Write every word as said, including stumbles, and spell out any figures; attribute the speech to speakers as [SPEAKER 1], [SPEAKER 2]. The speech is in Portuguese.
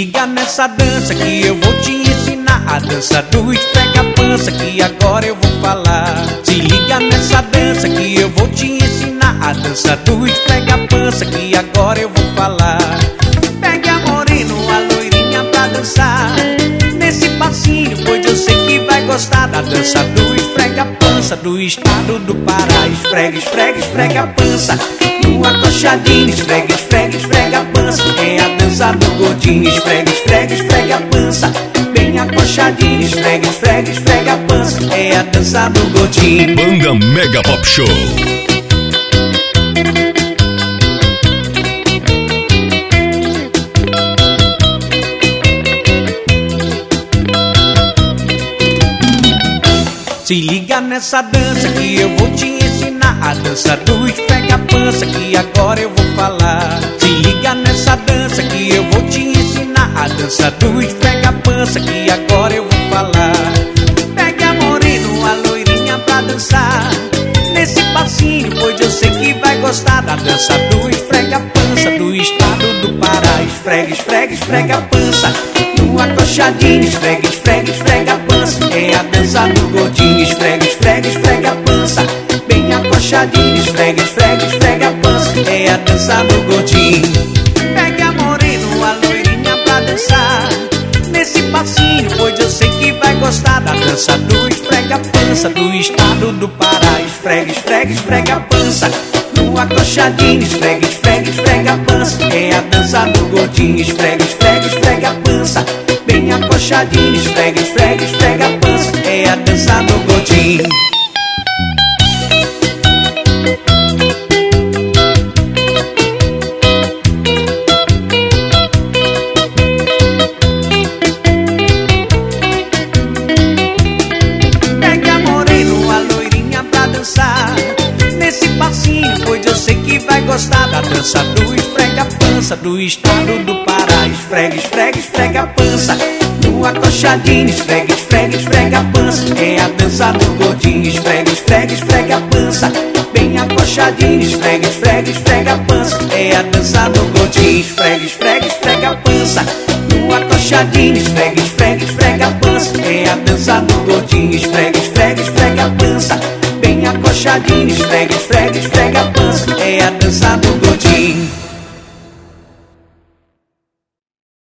[SPEAKER 1] liga nessa dança que eu vou te ensinar. A dança do esfrega pança que agora eu vou falar. Se liga nessa dança que eu vou te ensinar. A dança do esfrega pança que agora eu vou falar. Pega a morena, a loirinha pra dançar nesse passinho, pois eu sei que vai gostar da dança do esfrega pança do estado do Pará. Esfrega, esfrega, esfrega a pança no acochadinho. Esfrega, esfrega, esfrega a pança. É a dança do gordinho. Esfrega, esfrega, esfrega a pança bem acochadinho. Esfrega, esfrega, esfrega a pança. É a dança do gordinho.
[SPEAKER 2] Banda Mega Pop Show.
[SPEAKER 1] Se liga nessa dança que eu vou te ensinar. A dança do esfrega pança que agora eu vou falar. Se liga nessa dança que eu vou te ensinar. A dança do esfrega pança que agora eu vou falar. Pega a morena, a loirinha pra dançar nesse passinho, pois eu sei que vai gostar da dança do esfrega pança do estado do Pará. Esfrega, esfrega, esfrega a pança no acochadinho. Esfrega, esfrega, esfrega a pança. É a dança do gordinho. Esfrega, esfrega, esfrega a pança bem acochadinho. Esfrega, esfrega, esfrega a pança. É a dança do gordinho. Pega a morena, a loirinha pra dançar nesse passinho, pois eu sei que vai gostar da dança do esfrega pança do estado do Pará. Esfrega, esfrega, esfrega a pança no acochadinho. Esfrega, esfrega, esfrega a pança. É a dança do gordinho. Esfrega, esfrega, esfrega a pança bem acochadinho. Esfrega, esfrega, esfrega a pança. É a dança do gordinho. Pega a morena, a loirinha pra dançar nesse passinho, pois eu sei que vai gostar da dança do esfrega pança do estado do Pará. Esfrega, esfrega, esfrega a pança no acochadinho. Esfrega, esfrega, esfrega a pança. É a dança do gordinho. Esfrega, esfrega, esfrega a pança bem acochadinho. Esfrega, esfrega, esfrega a pança. É a dança do gordinho. Esfrega, esfrega, esfrega a pança no acochadinho. Esfrega, esfrega, esfrega a pança. É a dança do gordinho. Esfrega, esfrega, esfrega a pança bem acochadinho. Esfrega, esfrega, esfrega a pança. É a dança do gordinho.